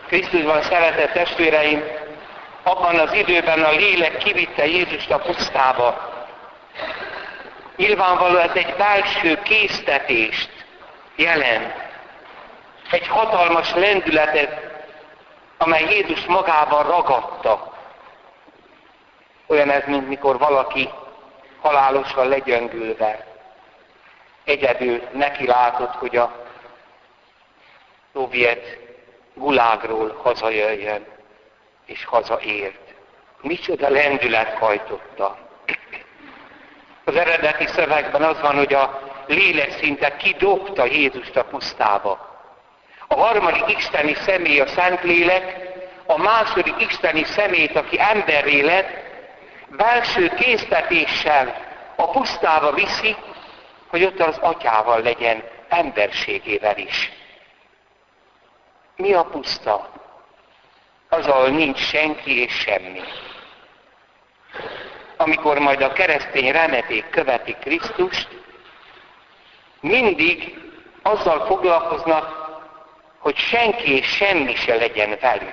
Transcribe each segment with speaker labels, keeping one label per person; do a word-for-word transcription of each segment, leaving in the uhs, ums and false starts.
Speaker 1: Krisztusban szeretett testvéreim, abban az időben a lélek kivitte Jézust a pusztába. Nyilvánvaló ez egy belső késztetést jelent. Egy hatalmas lendületet, amely Jézus magában ragadta. Olyan ez, mint mikor valaki halálosan legyöngülve egyedül neki látott, hogy a szovjet gulágról hazajöjjön, és hazaért. Micsoda lendület hajtotta. Az eredeti szövegben az van, hogy a lélek szinte kidobta Jézust a pusztába. A harmadik isteni személy a Szentlélek, a második isteni személyt, aki emberré lett, belső késztetéssel a pusztába viszi, hogy ott az atyával legyen emberségével is. Mi a puszta? Az, ahol nincs senki és semmi. Amikor majd a keresztény remeték követik Krisztust, mindig azzal foglalkoznak, hogy senki és semmi se legyen velük.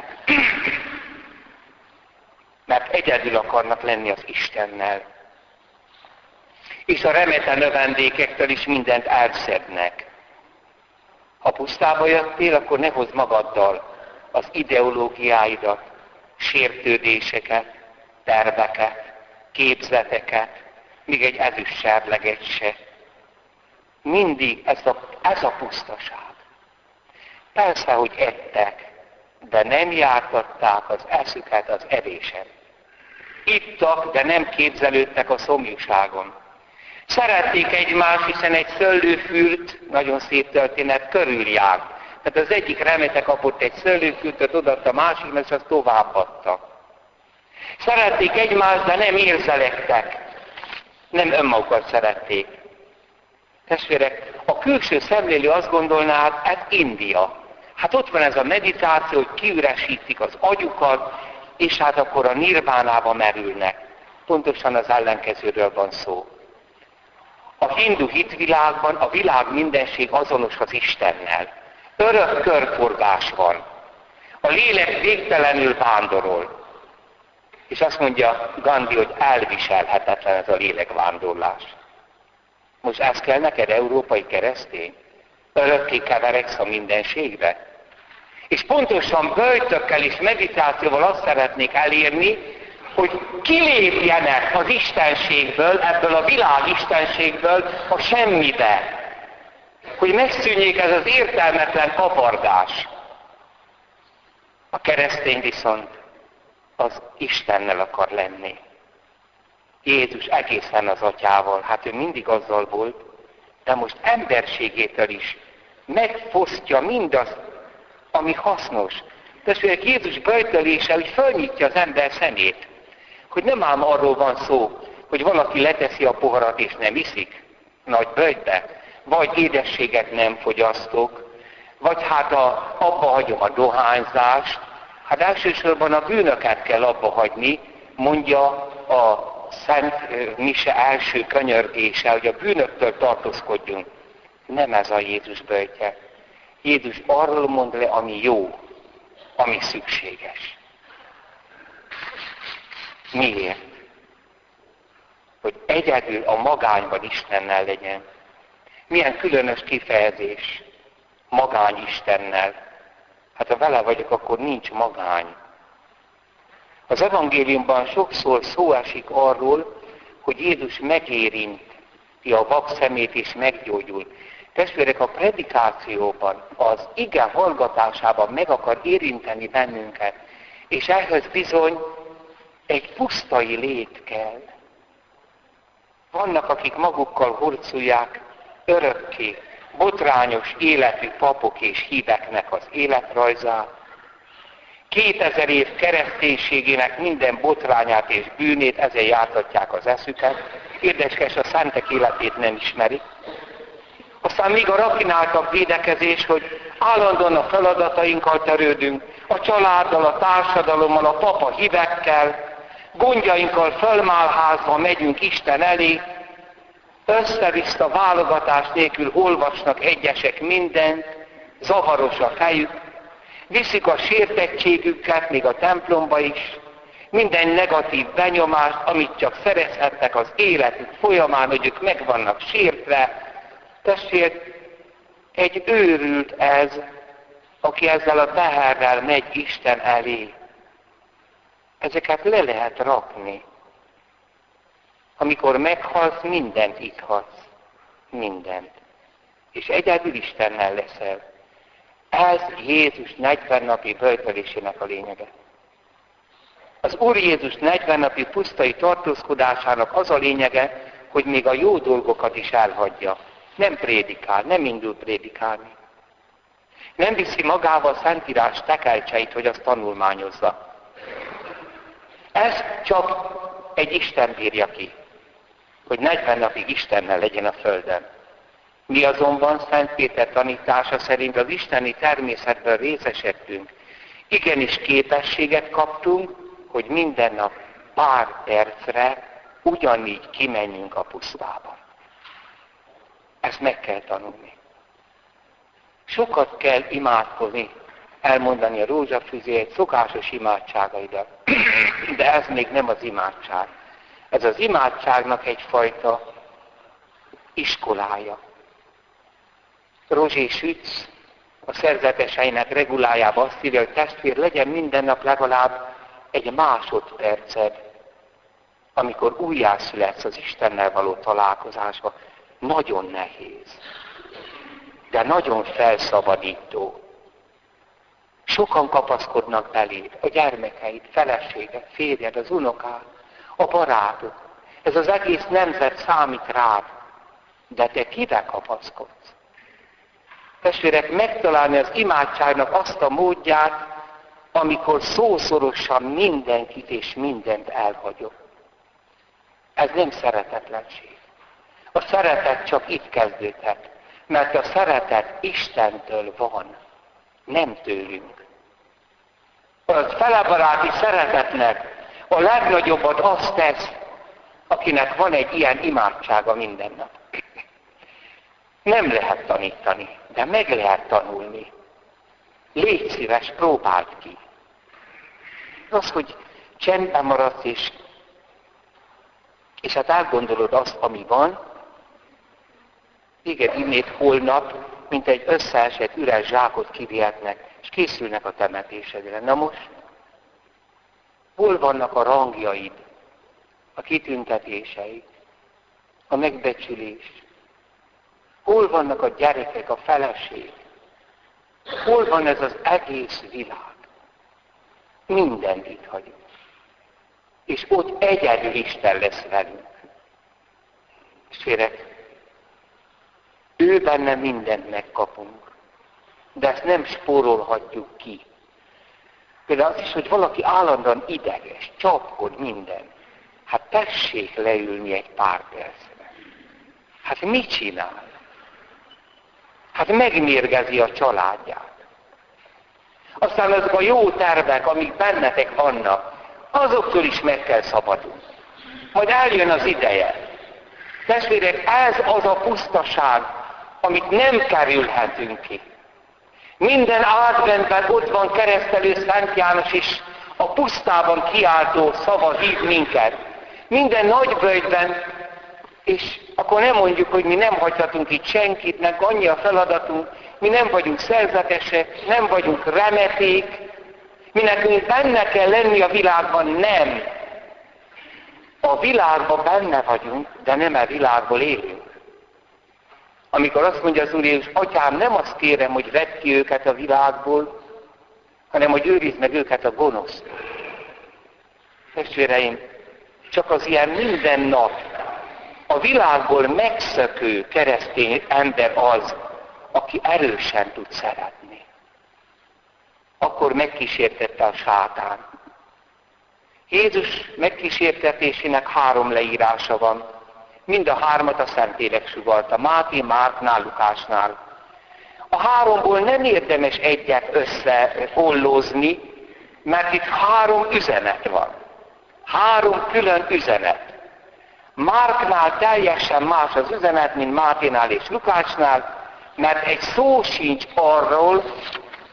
Speaker 1: Mert egyedül akarnak lenni az Istennel. És a remete növendékektől is mindent elszednek. Ha pusztába jöttél, akkor ne hozd magaddal az ideológiáidat, sértődéseket, terveket, képzeteket, még egy ezüstserleget se. Mindig ez a, ez a pusztaság. Persze, hogy ettek, de nem jártatták az eszüket az evésen. Ittak, de nem képzelődtek a szomjúságon. Szerették egymást, hiszen egy szőlőfürt, nagyon szép történet, körüljárt. Tehát az egyik remete kapott egy szőlőfürtöt, odaadta a másiknak, és azt továbbadta. Szerették egymást, de nem érzelektek. Nem önmagukat szerették. Testvérek, a külső szemlélő azt gondolná, hát, hát India. Hát ott van ez a meditáció, hogy kiüresítik az agyukat, és hát akkor a nirvánába merülnek. Pontosan az ellenkezőről van szó. A hindu hitvilágban a világ mindenség azonos az Istennel. Örök körforgás van. A lélek végtelenül vándorol. És azt mondja Gandhi, hogy elviselhetetlen ez a lélekvándorlás. Most ez kell neked, európai keresztény? Örökké keveredsz a mindenségbe? És pontosan böjtökkel és meditációval azt szeretnék elérni, hogy kilépjenek az istenségből, ebből a világ istenségből a semmibe. Hogy megszűnjék ez az értelmetlen kapardás. A keresztény viszont az Istennel akar lenni. Jézus egészen az atyával, hát ő mindig azzal volt, de most emberségétől is megfosztja mindazt, ami hasznos. Testvérek, Jézus böjtölése, hogy fölnyitja az ember szemét, hogy nem ám arról van szó, hogy valaki leteszi a poharat és nem iszik nagy böjtbe, vagy édességet nem fogyasztok, vagy hát a, abba hagyom a dohányzást. Hát elsősorban a bűnöket kell abba hagyni, mondja a Szent Mise első könyörgése, hogy a bűnöktől tartózkodjunk. Nem ez a Jézus böjtje. Jézus arról mond le, ami jó, ami szükséges. Miért? Hogy egyedül a magányban Istennel legyen. Milyen különös kifejezés. Magány Istennel. Hát ha vele vagyok, akkor nincs magány. Az evangéliumban sokszor szó esik arról, hogy Jézus megérinti a vak szemét és meggyógyul. Testvérek, a predikációban, az ige hallgatásában meg akar érinteni bennünket, és ehhez bizony egy pusztai lét kell. Vannak, akik magukkal hurcolják örökké, botrányos életű papok és híveknek az életrajzát, kétezer év kereszténységének minden botrányát és bűnét, ezzel jártatják az eszüket. Érdekes, a szentek életét nem ismerik. Aztán még a rafináltabb védekezés, hogy állandóan a feladatainkkal törődünk, a családdal, a társadalommal, a papa hívekkel, gondjainkkal fölmálházva megyünk Isten elé, össze-vissza válogatás nélkül olvasnak egyesek mindent, zavaros a fejük, viszik a sértettségüket még a templomba is, minden negatív benyomást, amit csak szerezhetnek az életük folyamán, hogy ők meg vannak sértve. Testvért, egy őrült ez, aki ezzel a teherrel megy Isten elé. Ezeket le lehet rakni. Amikor meghalsz, mindent itt hagysz. Mindent. És egyedül Istennel leszel. Ez Jézus negyven napi böjtölésének a lényege. Az Úr Jézus negyven napi pusztai tartózkodásának az a lényege, hogy még a jó dolgokat is elhagyja. Nem prédikál, nem indul prédikálni. Nem viszi magával a Szentírás tekelcseit, hogy azt tanulmányozza. Ez csak egy Isten bírja ki, hogy negyven napig Istennel legyen a földön. Mi azonban Szent Péter tanítása szerint az isteni természetből részesedtünk. Igenis képességet kaptunk, hogy minden nap pár percre ugyanígy kimenjünk a pusztába. Ezt meg kell tanulni. Sokat kell imádkozni, elmondani a rózsafüzét, szokásos imádságaidat. De ez még nem az imádság. Ez az imádságnak egyfajta iskolája. Rozsé Sütz a szerzeteseinek regulájában azt írja, hogy testvér, legyen minden nap legalább egy másodperced, amikor újjászületsz az Istennel való találkozásba. Nagyon nehéz, de nagyon felszabadító. Sokan kapaszkodnak beléd, a gyermekeid, feleséged, férjed, az unokád, a barátod. Ez az egész nemzet számít rád, de te kivel kapaszkodsz? Testvérek, megtalálni az imádságnak azt a módját, amikor szószorosan mindenkit és mindent elhagyok. Ez nem szeretetlenség. A szeretet csak itt kezdődhet, mert a szeretet Istentől van, nem tőlünk. A felebaráti szeretetnek a legnagyobbat azt tesz, akinek van egy ilyen imádsága minden nap. Nem lehet tanítani, de meg lehet tanulni. Légy szíves, próbáld ki. Az, hogy csendben maradsz, és, és hát átgondolod azt, ami van, igen, innét holnap, mint egy összeesett üres zsákot kivihetnek, és készülnek a temetésedre. Na most, hol vannak a rangjaid, a kitüntetéseid, a megbecsülés? Hol vannak a gyerekek, a feleség? Hol van ez az egész világ? Mindent itt hagyunk. És ott egyedül Isten lesz velünk. És férek, ő benne mindent megkapunk. De ezt nem spórolhatjuk ki. Például az is, hogy valaki állandóan ideges, csapkod minden. Hát tessék leülni egy pár percre. Hát mit csinál? Hát megmérgezi a családját. Aztán azok a jó tervek, amik bennetek vannak, azoktól is meg kell szabadulni. Majd eljön az ideje. Testvérek, ez az a pusztaság, amit nem kerülhetünk ki. Minden adventben ott van keresztelő Szent János is, a pusztában kiáltó szava hív minket. Minden nagyböjtben, és akkor nem mondjuk, hogy mi nem hagyhatunk itt senkit, meg annyi a feladatunk, mi nem vagyunk szerzetesek, nem vagyunk remeték, mi nekünk benne kell lenni a világban, nem. A világban benne vagyunk, de nem a világból élünk. Amikor azt mondja az Úr Jézus, Atyám, nem azt kérem, hogy vedd ki őket a világból, hanem hogy őrizd meg őket a gonosztól. Testvéreim, csak az ilyen minden nap a világból megszökő keresztény ember az, aki erősen tud szeretni. Akkor megkísértette a sátán. Jézus megkísértetésének három leírása van. Mind a hármat a Szentlélek sugallta, Máté, Márknál, Lukásnál. A háromból nem érdemes egyet összeollózni, mert itt három üzenet van. Három külön üzenet. Márknál teljesen más az üzenet, mint Máténál és Lukácsnál, mert egy szó sincs arról,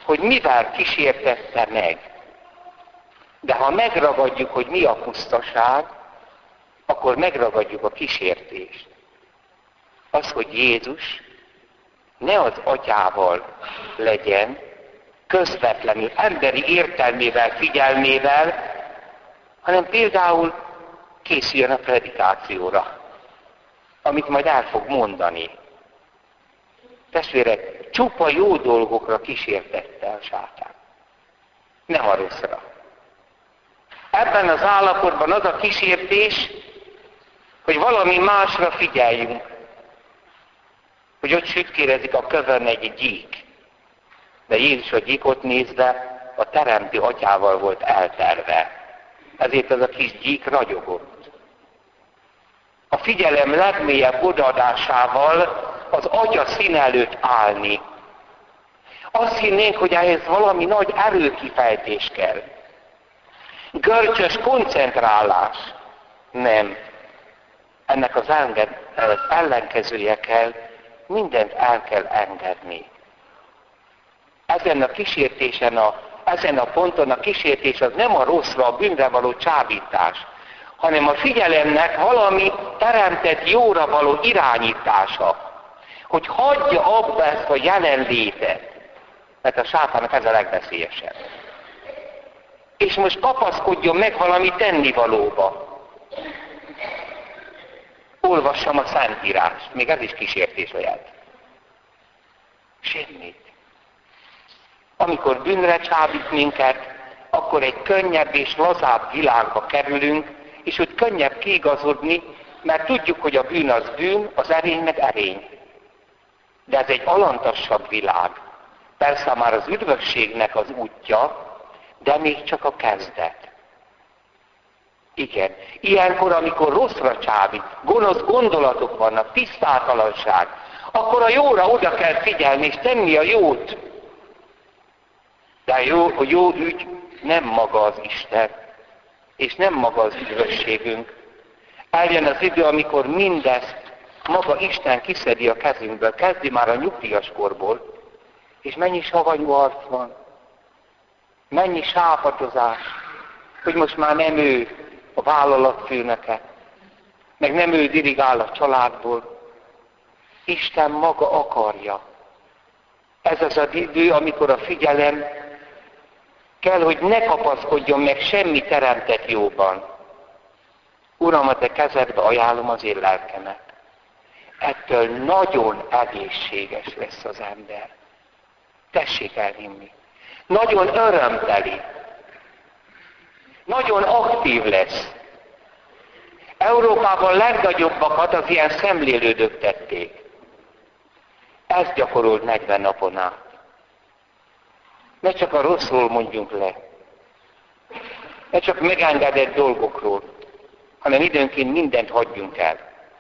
Speaker 1: hogy mivel kísértette meg. De ha megragadjuk, hogy mi a pusztaság, akkor megragadjuk a kísértést. Az, hogy Jézus ne az atyával legyen, közvetlenül, emberi értelmével, figyelmével, hanem például készüljön a predikációra, amit majd el fog mondani. Testvérek, csupa jó dolgokra kísértette a sátán. Nem a rosszra. Ebben az állapotban az a kísértés, hogy valami másra figyeljünk. Hogy ott sütkérezik a kövön egy gyík. De Jézus a gyíkot nézve a teremtő atyával volt elterve. Ezért az a kis gyík ragyogott. A figyelem legmélyebb odaadásával az atya szín előtt állni. Azt hinnénk, hogy ehhez valami nagy erőkifejtés kell. Görcsös koncentrálás. Nem. Ennek az ellenkezője kell, mindent el kell engedni. Ezen a kísértésen, a, ezen a ponton a kísértés az nem a rosszra, a bűnre való csábítás, hanem a figyelemnek valami teremtett jóra való irányítása. Hogy hagyja abba ezt a jelenlétet, mert a sátának ez a legveszélyesebb. És most kapaszkodjon meg valami tennivalóba. Olvassam a Szentírást, még ez is kísértés lehet. Semmit. Amikor bűnre csábít minket, akkor egy könnyebb és lazább világba kerülünk, és úgy könnyebb kiigazodni, mert tudjuk, hogy a bűn az bűn, az erény meg erény. De ez egy alantasabb világ. Persze már az üdvösségnek az útja, de még csak a kezdet. Igen. Ilyenkor, amikor rosszra csábít, gonosz gondolatok vannak, tisztátalanság, akkor a jóra oda kell figyelni, és tenni a jót. De a jó, a jó ügy nem maga az Isten, és nem maga az üdvösségünk. Eljön az idő, amikor mindezt maga Isten kiszedi a kezünkből, kezdi már a nyugdíjas korból, és mennyi savanyú arc van, mennyi sápadozás, hogy most már nem ő a vállalatfőnöke, meg nem ő dirigál a családból. Isten maga akarja. Ez az az idő, amikor a figyelem kell, hogy ne kapaszkodjon meg semmi teremtett jóban. Uram, a te kezedbe ajánlom az én lelkemet. Ettől nagyon egészséges lesz az ember. Tessék elhinni. Nagyon örömteli. Nagyon aktív lesz. Európában legnagyobbakat az ilyen szemlélődők tették. Ezt gyakorolt negyven napon át. Ne csak a rosszról mondjunk le. Ne csak megengedett dolgokról, hanem időnként mindent hagyjunk el.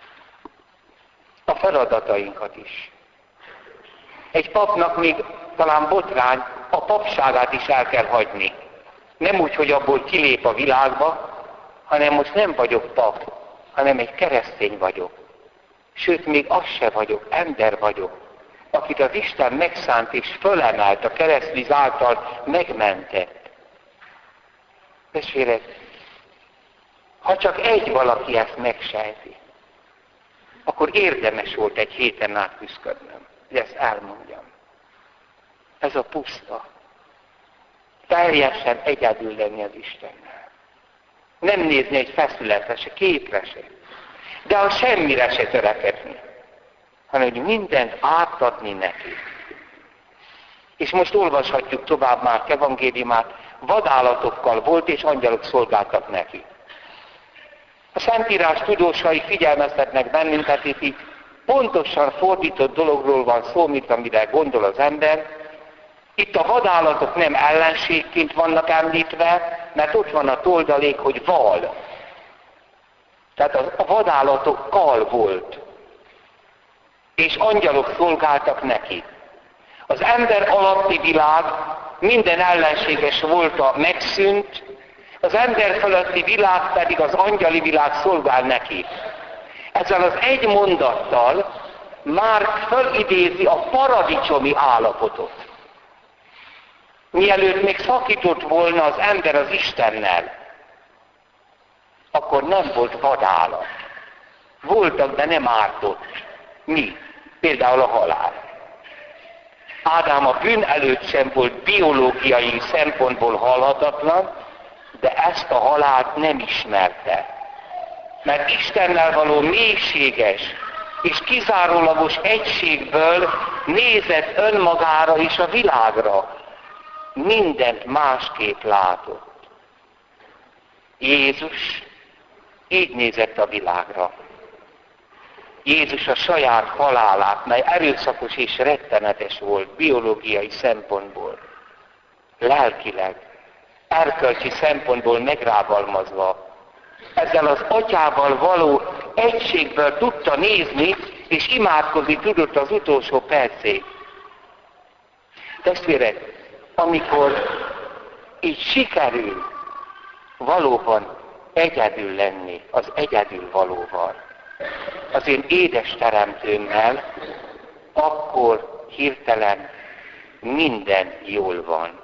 Speaker 1: A feladatainkat is. Egy papnak még talán botrány, a papságát is el kell hagyni. Nem úgy, hogy abból kilép a világba, hanem most nem vagyok pap, hanem egy keresztény vagyok. Sőt, még az se vagyok, ember vagyok, akit az Isten megszánt és fölemelt, a keresztvíz által megmentett. Testvérek, ha csak egy valaki ezt megsejti, akkor érdemes volt egy héten át küszködnöm, hogy ezt elmondjam. Ez a puszta. Teljesen egyedül lenni az Istennel. Nem nézni egy feszületre se, képre se, de a semmire se törekedni, hanem hogy mindent átadni neki. És most olvashatjuk tovább már evangéliumát, vadállatokkal volt, és angyalok szolgáltak neki. A Szentírás tudósai figyelmeztetnek bennünket, itt így pontosan fordított dologról van szó, mint amire gondol az ember. Itt a vadállatok nem ellenségként vannak említve, mert ott van a toldalék, hogy val. Tehát a vadállatokkal volt. És angyalok szolgáltak neki. Az ember alatti világ minden ellenséges volta megszűnt, az ember fölötti világ pedig az angyali világ szolgál neki. Ezzel az egy mondattal Márk fölidézi a paradicsomi állapotot. Mielőtt még szakított volna az ember az Istennel, akkor nem volt vadállat. Voltak, de nem ártott. Mi? Például a halál. Ádám a bűn előtt sem volt biológiai szempontból halhatatlan, de ezt a halált nem ismerte. Mert Istennel való mélységes és kizárólagos egységből nézett önmagára és a világra. Mindent másképp látott. Jézus így nézett a világra. Jézus a saját halálát, mely erőszakos és rettenetes volt biológiai szempontból, lelkileg, erkölcsi szempontból megrágalmazva, ezzel az atyával való egységből tudta nézni, és imádkozni tudott az utolsó percig. Testvérek, amikor így sikerül valóban egyedül lenni az egyedül valóval, az én édes teremtőmmel, akkor hirtelen minden jól van.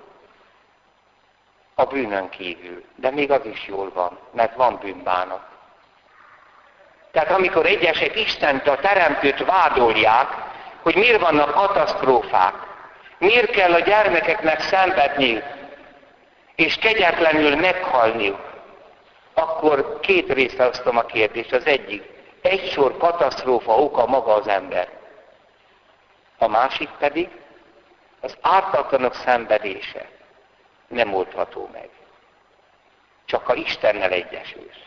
Speaker 1: A bűnön kívül. De még az is jól van, mert van bűnbánat. Tehát amikor egyesek Istent, a teremtőt vádolják, hogy miért vannak katasztrófák, miért kell a gyermekeknek szenvedniük, és kegyetlenül meghalniuk, akkor két részre osztom a kérdést. Az egyik, egy sor katasztrófa oka maga az ember. A másik pedig az ártatlanok szenvedése nem oldható meg. Csak ha Istennel egyesülsz.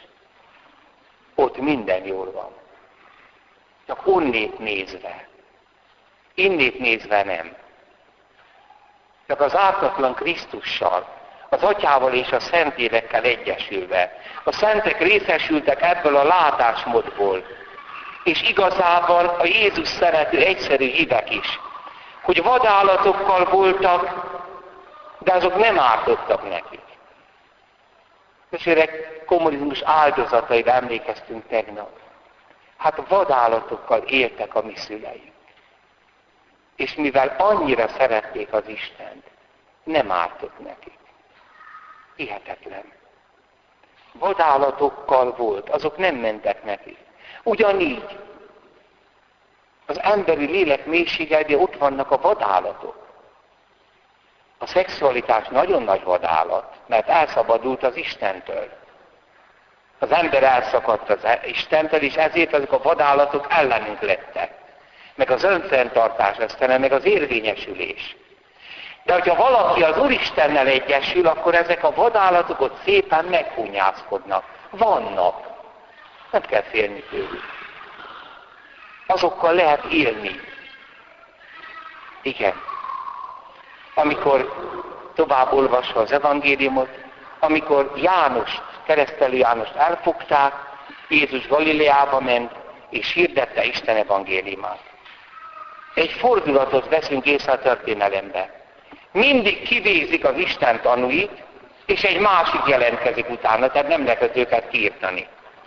Speaker 1: Ott minden jól van. Csak onnét nézve. Innét nézve nem. Csak az ártatlan Krisztussal, az Atyával és a Szentlélekkel egyesülve. A szentek részesültek ebből a látásmódból. És igazában a Jézus szerető egyszerű hívek is, hogy vadállatokkal voltak, de azok nem ártottak nekik. Testvérek, kommunizmus áldozataira emlékeztünk tegnap. Hát vadállatokkal éltek a mi szüleink. És mivel annyira szerették az Istent, nem ártott nekik. Hihetetlen. Vadállatokkal volt, azok nem mentek neki. Ugyanígy az emberi lélek mélységében ott vannak a vadállatok. A szexualitás nagyon nagy vadállat, mert elszabadult az Istentől. Az ember elszakadt az Istentől, és ezért azok a vadállatok ellenünk lettek. Meg az önfenntartás, aztán meg az érvényesülés. De hogyha valaki az Úristennel egyesül, akkor ezek a vadállatok ott szépen meghúnyászkodnak. Vannak. Nem kell félni tőlük. Azokkal lehet élni. Igen. Amikor tovább olvasva az evangéliumot, amikor Jánost, keresztelő Jánost elfogták, Jézus Galileába ment, és hirdette Isten evangéliumát. Egy fordulatot veszünk észre a történelembe. Mindig kivégzik az Isten tanúit, és egy másik jelentkezik utána, tehát nem lehet őket kiirtani.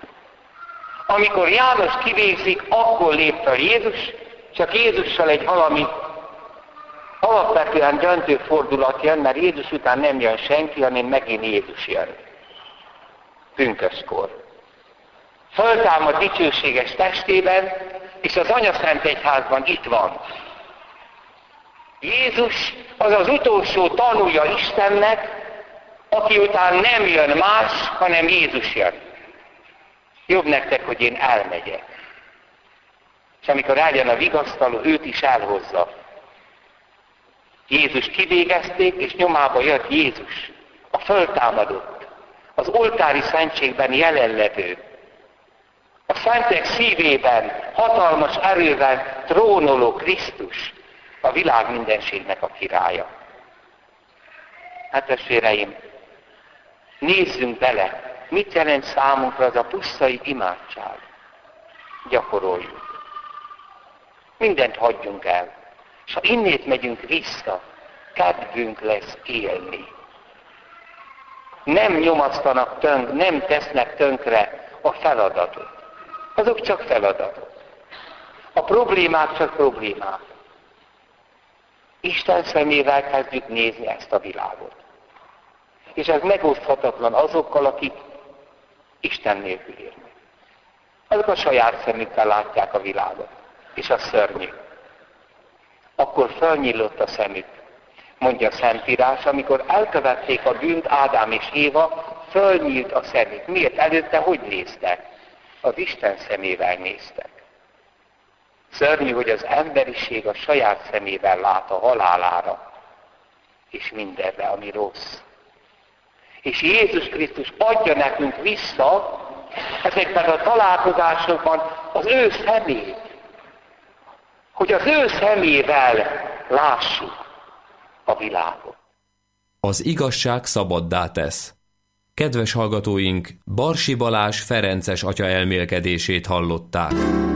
Speaker 1: Amikor János kivégzik, akkor lép fel Jézus, csak Jézussal egy valami alapvetően döntő fordulat jön, mert Jézus után nem jön senki, hanem megint Jézus jön. Pünköstkor. Föltámad dicsőséges testében, és az Anyaszent Egyházban itt van. Jézus az az utolsó tanúja Istennek, aki után nem jön más, hanem Jézus jön. Jobb nektek, hogy én elmegyek. És amikor eljön a vigasztaló, őt is elhozza. Jézus kivégezték, és nyomába jött Jézus, a föltámadott, az oltári szentségben jelenlevő, a szentek szívében, hatalmas erővel trónoló Krisztus, a világ mindenségnek a királya. Hát testvéreim, nézzünk bele, mit jelent számunkra az a pusztai imádság. Gyakoroljuk. Mindent hagyjunk el. És ha innét megyünk vissza, kedvünk lesz élni. Nem nyomasztanak tönk, nem tesznek tönkre a feladatot. Azok csak feladatok. A problémák csak problémák. Isten szemével kezdjük nézni ezt a világot. És ez megoszthatatlan azokkal, akik Isten nélkül élnek. Azok a saját szemükkel látják a világot, és a szörnyű. Akkor felnyílott a szemük, mondja a Szentírás, amikor elkövették a bűnt Ádám és Éva, fölnyílt a szemük. Miért? Előtte hogy néztek? Az Isten szemével néztek. Szörnyű, hogy az emberiség a saját szemével lát a halálára, és mindenre, ami rossz. És Jézus Krisztus adja nekünk vissza ezekben a találkozásokban az ő szemét, hogy az ő szemével lássuk a világot.
Speaker 2: Az igazság szabaddá tesz. Kedves hallgatóink, Barsi Balázs ferences atya elmélkedését hallották.